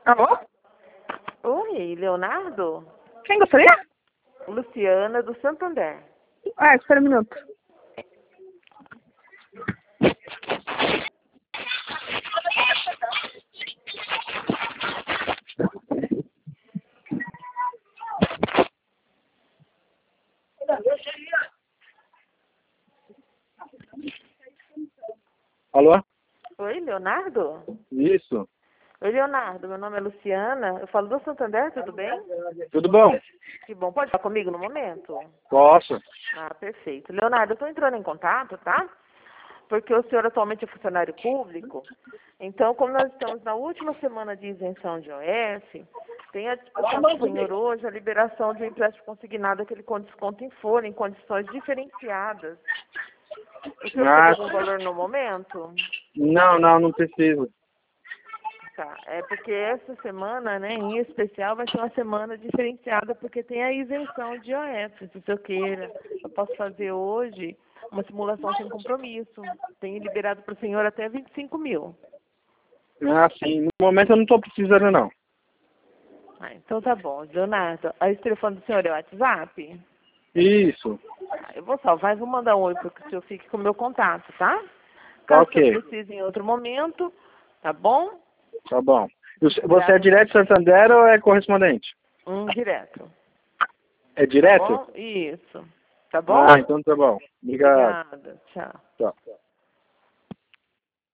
Alô? Oi, Leonardo? Quem gostaria? Luciana, do Santander. Ah, espera um minuto. Alô? Oi, Leonardo? Isso. Oi, Leonardo, meu nome é Luciana. Eu falo do Santander, tudo bem? Tudo bom? Que bom. Pode falar comigo no momento? Posso? Ah, perfeito. Leonardo, eu estou entrando em contato, tá? Porque o senhor atualmente é funcionário público. Então, como nós estamos na última semana de isenção de OS, tem a discussão com o senhor hoje a liberação de um empréstimo consignado, aquele com desconto em folha, em condições diferenciadas. O senhor tem algum valor no momento? Não preciso. Tá, é porque essa semana, né, em especial, vai ser uma semana diferenciada, porque tem a isenção de IOF, se o senhor queira. Eu posso fazer hoje uma simulação sem compromisso. Tenho liberado para o senhor até 25 mil. Ah, sim. No momento eu não estou precisando, não. Ah, então tá bom. Leonardo, aí esse telefone do senhor é o WhatsApp? Isso. Eu vou salvar e vou mandar um oi para que o senhor fique com o meu contato, tá? Tá Caso o ok. senhor precise em outro momento, tá bom? Tá bom. Você é direto de Santander ou é correspondente? Direto. É Tá direto? bom? Isso. Tá bom? Ah, então tá bom. Obrigado. Obrigada. Tchau. Tchau.